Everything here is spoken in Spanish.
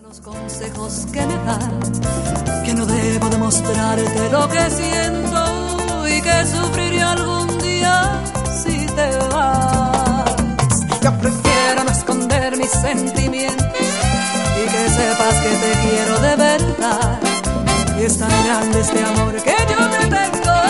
Los consejos que me dan, que no debo demostrarte lo que siento y que sufriré algún día si te vas. Yo prefiero no esconder mis sentimientos y que sepas que te quiero de verdad. Y es tan grande este amor que yo te tengo.